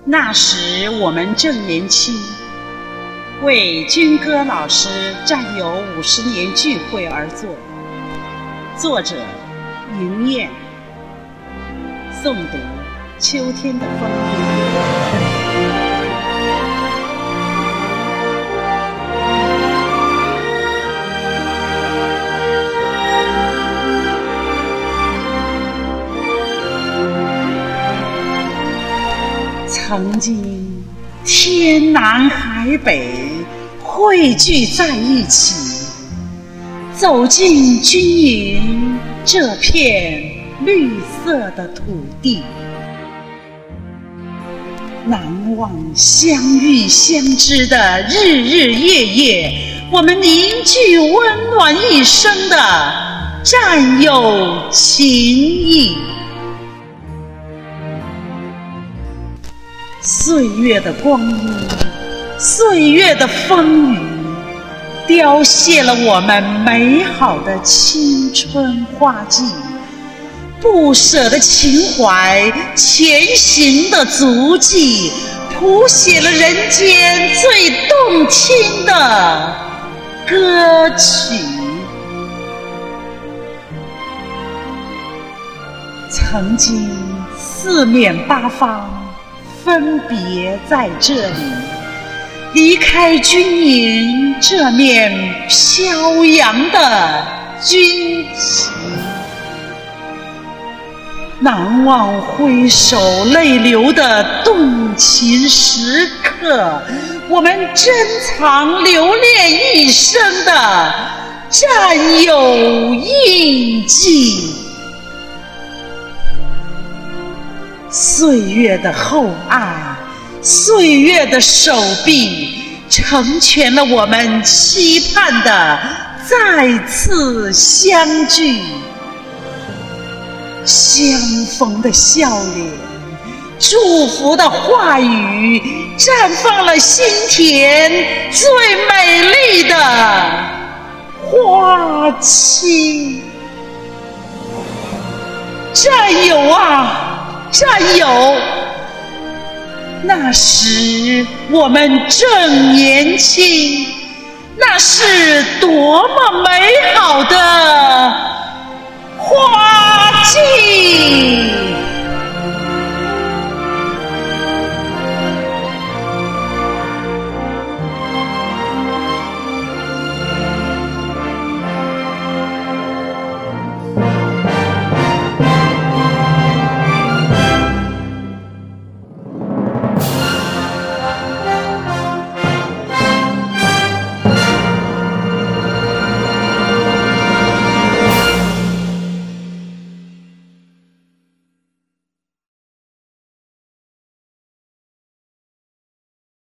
那时我们正年轻，为军歌老师战友50年聚会而作。作者迎燕，诵读秋天的风雨。曾经天南海北汇聚在一起，走进军营这片绿色的土地，难忘相遇相知的日日夜夜，我们凝聚温暖一生的战友情谊。岁月的光阴，岁月的风雨，凋谢了我们美好的青春花季。不舍的情怀，前行的足迹，谱写了人间最动听的歌曲。曾经四面八方分别在这里，离开军营这面飘扬的军旗，难忘挥手泪流的动情时刻，我们珍藏留恋一生的战友印记。岁月的厚爱，岁月的手臂，成全了我们期盼的再次相聚。相逢的笑脸，祝福的话语，绽放了心田最美丽的花期。战友啊，战友，那时我们正年轻，那是多么美好的花季。